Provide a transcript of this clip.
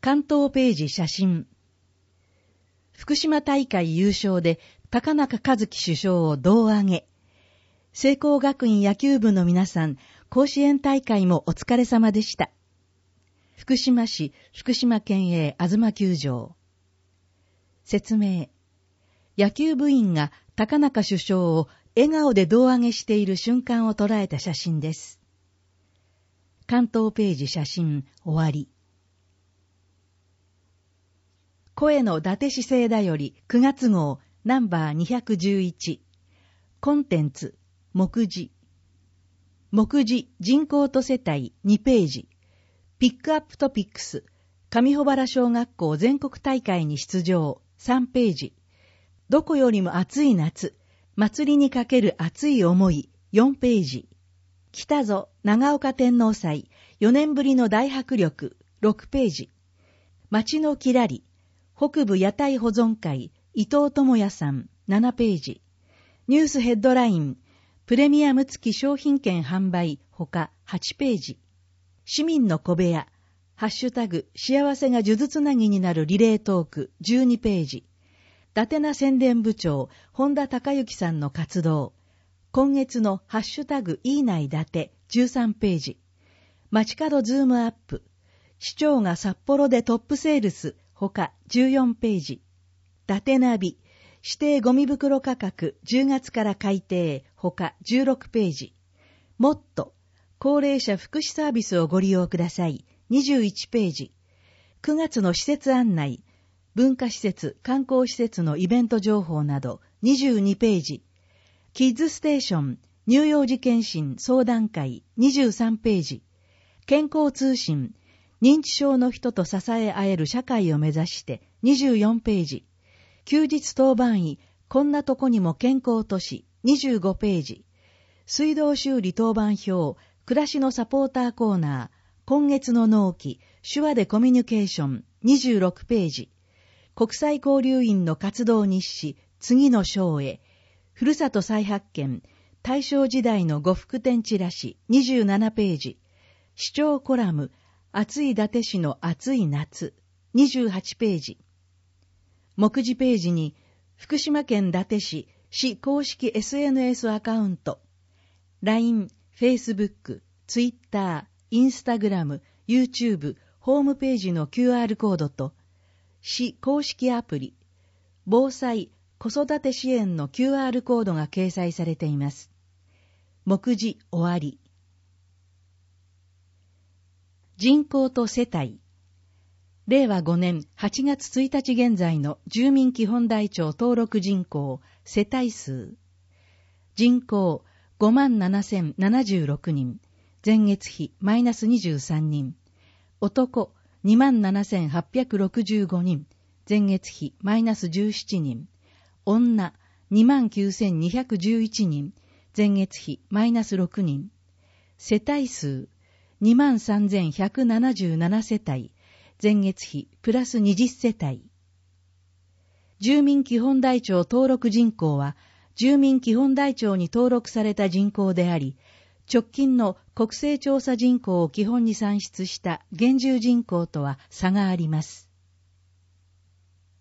関東ページ写真。福島大会優勝で高中和樹主将を胴上げ。聖光学院野球部の皆さん、甲子園大会もお疲れ様でした。福島市福島県営東球場。説明。野球部員が高中主将を笑顔で胴上げしている瞬間を捉えた写真です。関東ページ写真終わり。声の伊達市政だより9月号ナンバー211。コンテンツ、目次。目次、人口と世帯2ページ。ピックアップトピックス、上穂原小学校全国大会に出場3ページ。どこよりも暑い夏、祭りにかける熱い思い4ページ。来たぞ、長岡天皇祭、4年ぶりの大迫力6ページ。街のきらり、北部屋台保存会、伊藤智也さん、7ページ。ニュースヘッドライン、プレミアム付き商品券販売、他8ページ。市民の小部屋、ハッシュタグ、幸せが数珠つなぎになるリレートーク、12ページ。伊達な宣伝部長、本田孝之さんの活動。今月のハッシュタグ、いいない伊達、13ページ。街角ズームアップ。市長が札幌でトップセールス、他14ページ。伊達ナビ、指定ゴミ袋価格10月から改定、他16ページ。もっと、高齢者福祉サービスをご利用ください、21ページ。9月の施設案内、文化施設、観光施設のイベント情報など22ページ。キッズステーション、乳幼児健診相談会23ページ。健康通信、認知症の人と支え合える社会を目指して24ページ。休日当番医、こんなとこにも健康都市25ページ。水道修理当番表、暮らしのサポーターコーナー、今月の納期、手話でコミュニケーション26ページ。国際交流員の活動日誌、次の章へ。ふるさと再発見、大正時代の呉服店チラシ27ページ。市長コラム、暑い伊達市の暑い夏28ページ。目次ページに福島県伊達市市公式 SNS アカウント、LINE、Facebook、Twitter、Instagram、YouTube、ホームページの QR コードと市公式アプリ、防災・子育て支援の QR コードが掲載されています。目次終わり。人口と世帯。令和5年8月1日現在の住民基本台帳登録人口、世帯数。人口 57,076 人。前月比マイナス23人。男 27,865 人。前月比マイナス17人。女 29,211 人。前月比マイナス6人。世帯数23,177 世帯、前月比プラス20世帯。住民基本台帳登録人口は、住民基本台帳に登録された人口であり、直近の国勢調査人口を基本に算出した現住人口とは差があります。